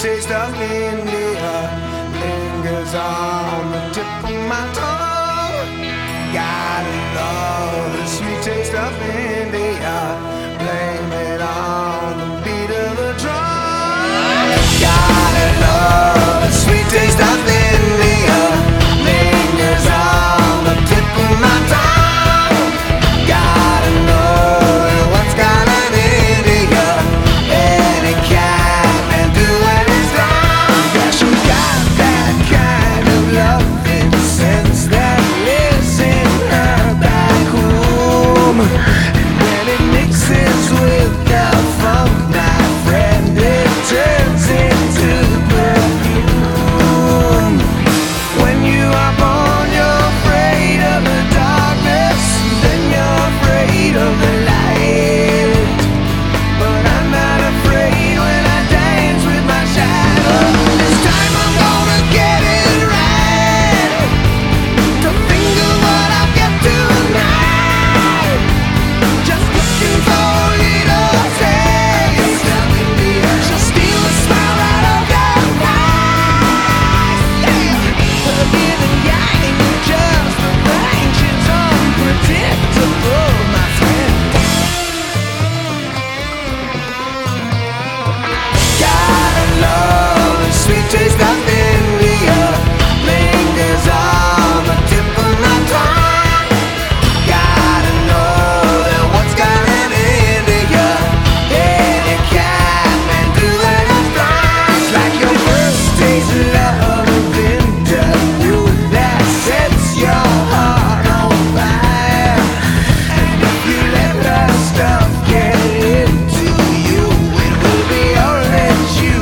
taste of India lingers on the tip of my tongue. Gotta love the sweet taste of India. Blame it on the beat of the drum. Gotta love the sweet taste of India lingers on the tip of my tongue. Gotta know what's got an India. Any cat can do it is wrong. Yeah, she got that kind of loving sense that lives in her back room. And when it mixes with the funk, my friend, it turns into perfume. When you are born, you're afraid of the darkness, then you're afraid of the light. But I'm not afraid when I dance with my shadow. This time I'm gonna get it right. Don't think of what I'll get tonight. Just looking for a little taste. She'll steal a smile right off your face. Her yin and yang are just the thing. She's unpredictable, my friend. Gotta love the sweet taste of India lingers on the tip of my tongue. Gotta know that what's got an India, any cat can do it as blind. It's like your first taste of love interview that sets your heart on fire. And if you let that stuff get into you, it will be all that you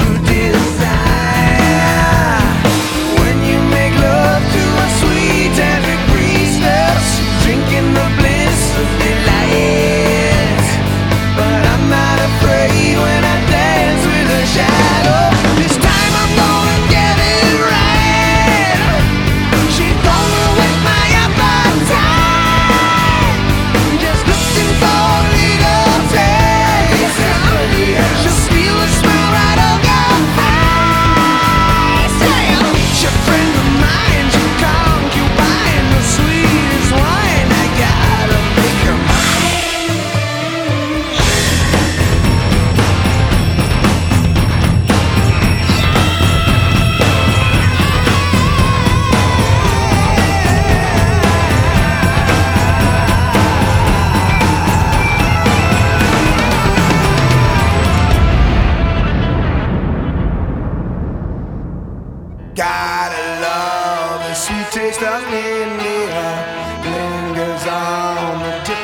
desire. When you make love to a sweet every breezeless, drinking the bliss of delight. But I'm not afraid when I dance with a shadow. This time I'm gonna get it right. She's gonna whet my appetite. Just looking for a little taste. She'll steal a smile right off your face. She's a friend of mine, she's concubine, the sweetest wine. I gotta make her mine. Gotta love the sweet taste of India lingers on the tip